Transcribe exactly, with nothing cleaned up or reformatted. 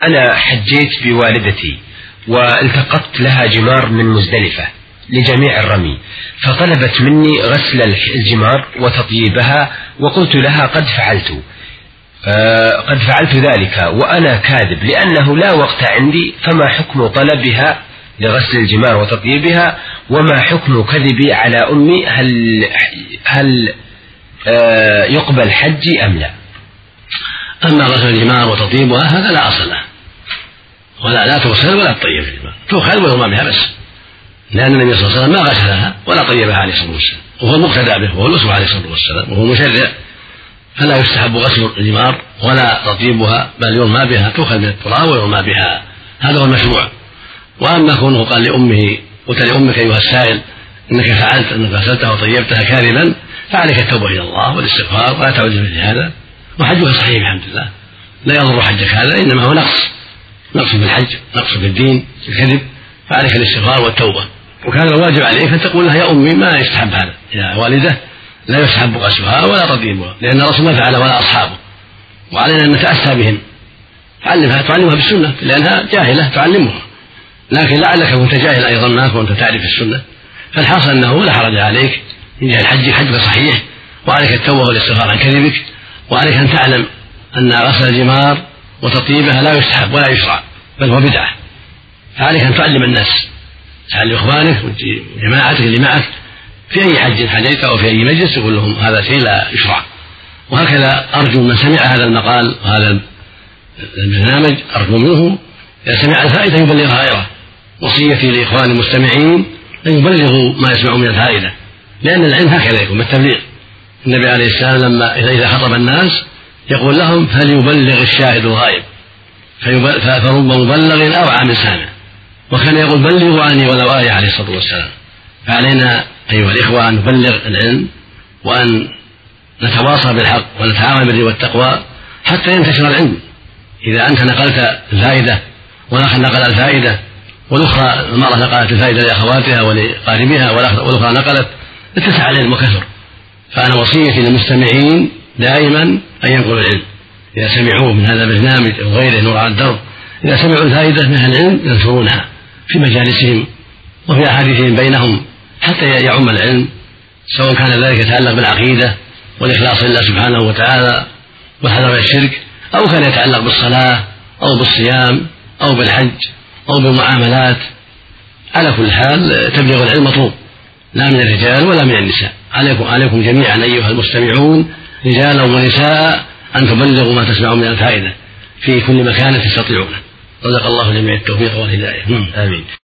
أنا حجيت بوالدتي والتقطت لها جمار من مزدلفة لجميع الرمي، فطلبت مني غسل الجمار وتطييبها، وقلت لها قد فعلت آه قد فعلت ذلك وأنا كاذب لأنه لا وقت عندي، فما حكم طلبها لغسل الجمار وتطييبها، وما حكم كذبي على أمي؟ هل هل آه يقبل حجي أم لا؟ أما غسل الجمار وتطيبها هذا لا أصل له، ولا لا تغسل ولا تطيب الجمار، تؤخذ ويرمى بها بس، لأن النبي صلى الله عليه وسلم ما غسلها ولا طيبها عليه الصلاة والسلام، وهو المقتدى به وهو الأسوة عليه الصلاة والسلام وهو مشرع، فلا يستحب غسل الجمار ولا تطيبها، بل يرمى بها، تؤخذ من التراب ويرمى بها، هذا هو المشروع. وأما كونه قال لأمه قلت لأمك أيها السائل إنك فعلت أنك غسلتها وطيبتها كاذبا، فعليك التوبة إلى الله والاستغفار ولا تعود مثل هذا، وحجك صحيح بحمد الله، لا يضر حجك هذا، إنما هو نقص نقص في الحج، نقص في الدين، في الكذب، فعليك الاستغفار والتوبة. وكان الواجب عليك أن تقول لها يا أمي ما يستحب هذا، يا والدة لا يستحب غسلها ولا تطيبها، لأن الرسول ما فعل ولا أصحابه، وعلينا أن نتأسى بهم، تعلمها تعلمها بالسنة لأنها جاهلة تعلمها، لكن لعلك كنت جاهل أيضا ما كنت تعرف السنة، فالحاصل أنه لا حرج عليك من جهة الحج، حجك صحيح، وعليك التوبة والاستغفار عن كذبك، وعليك أن تعلم أن غسل الجمار وتطيبها لا يستحب ولا يشرع بل هو بدعة، فعليك أن تعلم الناس، تعلم إخوانك وجماعتك اللي معك في أي حج حجيت أو في أي مجلس، تقول لهم هذا شيء لا يشرع. وهكذا أرجو من سمع هذا المقال وهذا البرنامج، أرجو منه إذا سمع الفائدة يبلغها غيره. وصيتي لإخواني المستمعين أن يبلغوا ما يسمعون من الفائدة، لأن العلم هكذا يكون بالتبليغ. النبي عليه السلام لما إذا خطب الناس يقول لهم فليبلغ الشاهد الغائب، فرب مبلغ أوعى من سامع، وكان يقول بلغوا عني ولو آية عليه الصلاة والسلام. فعلينا أيها الإخوة أن نبلغ العلم وأن نتواصى بالحق ونتعاون بالبر والتقوى حتى ينتشر العلم. إذا أنت نقلت الفائدة والآخر نقل الفائدة والأخرى المرأة نقلت الفائدة لأخواتها ولقاربها والأخرى نقلت، اتسع العلم وكثر. فأنا وصيتي للمستمعين دائما أن ينقلوا العلم إذا سمعوه من هذا البرنامج أو غيره نور على الدرب، إذا سمعوا الفائدة من أهل العلم ينشرونها في مجالسهم وفي أحاديثهم بينهم حتى يعم العلم، سواء كان ذلك يتعلق بالعقيدة والإخلاص لله سبحانه وتعالى والحذر من الشرك، أو كان يتعلق بالصلاة أو بالصيام أو بالحج أو بالمعاملات. على كل حال تبليغ العلم مطلوب، لا من الرجال ولا من النساء، عليكم, عليكم جميعا أيها المستمعون رجالا ونساء أن تبلغوا ما تسمعون من الفائدة في كل مكان تستطيعونه. رزق الله جميع التوفيق والهداية. آمين.